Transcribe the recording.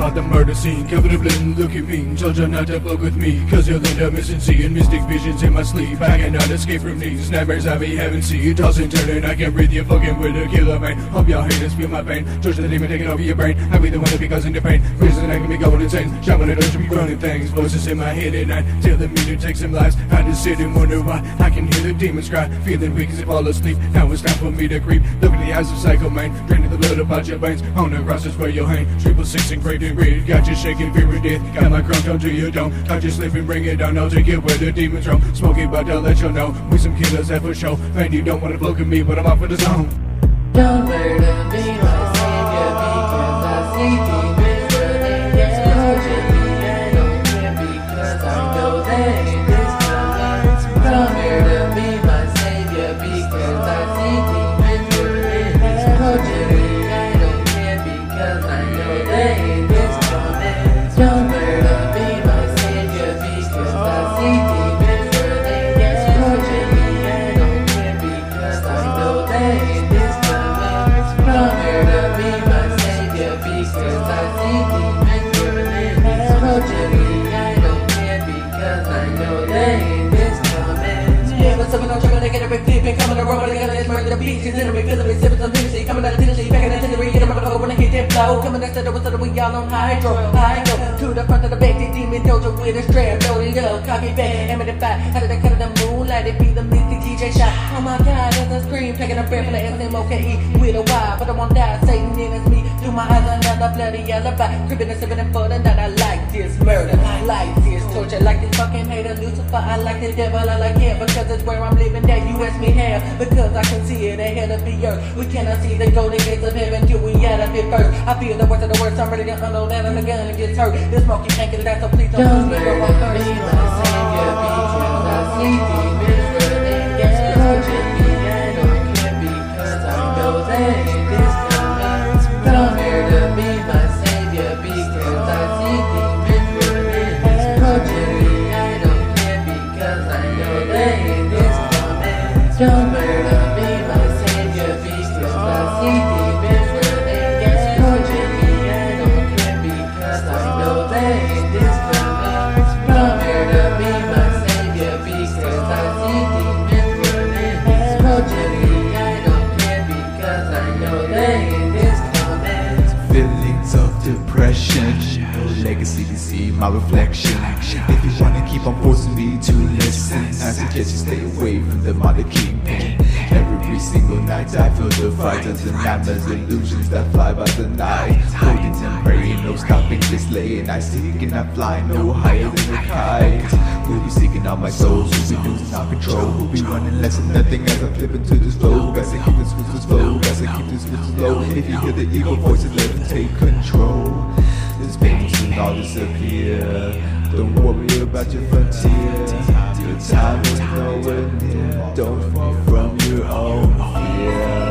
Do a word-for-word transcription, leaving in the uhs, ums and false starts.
about the murder scene. Covered in blood, look at me. Told you not to fuck with me, cause you'll end up missing seeing mystic visions in my sleep. I cannot escape from these nightmares I be having. See, tossing, turning, I can't breathe. You're fucking with a killer, man. Hope y'all haters feel my pain. Torch the demon taking over your brain. I be the one that be causing the pain. Reason I can be going insane. Shot when I don't be running things. Voices in my head at night. Till the meter takes some lives. I just sit and wonder why. I can hear the demons cry. Feeling weak as if fall asleep. Now it's time for me to creep. Look in the eyes of Psycho Man. Draining the blood about your veins. On the cross is where you'll hang. Triple six engraved in red. Got you shaking, fear of death. Got my crown down to your dome. Got you slipping, bring it down. I'll take it where the demons roam. Smoking, but I'll let you know. We some killers that for show. Man, you don't wanna look at me, but I'm out for the zone. Don't murder me, my savior, because I see demons running. Yes, torture me, I don't care because I know that it is coming. Don't murder me, my savior, because I see demons running. Yes, torture me, I don't care because I know that it is coming. Don't murder me, my savior, because I see demons running. Yes, torture me, I don't care because I know that it is coming. Don't murder me, my savior, because I see demons running. Torture me, I don't care because I know that it is coming. Yeah, but someone don't try to get a big flip and coming around, but I gotta murder the beats. Cause enemy feeling me, sipping some Tennessee, coming out of Tennessee, back in the Tennessee, get a when I hit that flow. Coming next to the whistle, we all on hydro. I go to the front of the back, the demon dojo with a strap, loaded up, copy back, hammer the fire, out of the cut of the moonlight, it be the mystic D J shot. Oh my god, there's a scream, taking a breath from the S M O K E with a Y, but I won't die, Satan in it's me. Through my eyes, another bloody alibi, cribbing and sipping and for the night. I like this murder, I like this torture, like this fucking hater Lucifer. I like the devil, I like hell, because it's where I'm living. That you ask me how, because I can see it ahead of the earth. We cannot see the golden gates of heaven till we out of it first. I feel the worst of the worst, I'm ready to unload that on the gun and get hurt. This smoke you can't get that, so please don't Don't lose me murder or I'm me, thirsty. my savior, because I see demons running. Yes, torture me, I don't care because I know that it is coming. Don't murder me, my savior, because I see demons running. Yes, torture me, I don't care because I know that it is coming. Don't murder me, my savior, because I see demons running. Yes, torture me, I don't care because I know that it is coming. Don't murder me, my savior, because I see demons running. Yes, torture me, I don't care because I know that it is coming. Feelings of depression, no legacy to see my reflection. If you wanna keep on forcing me to listen, I suggest you stay away from the mother kingpin. Every single night I feel the fight of the nightmares, illusions that fly by the night. Holding and praying, no stopping, just laying. I seek and I fly no higher than a kite. Who'll be seeking out my souls, who'll be losing our control, who'll be running less than nothing as I flip into this flow. Gotta keep this switch slow, gotta keep this switch low. If you hear the evil voices, let them take control. This pain will soon all disappear. Don't worry about your frontier. Your time is nowhere near. Don't fall from your own fear.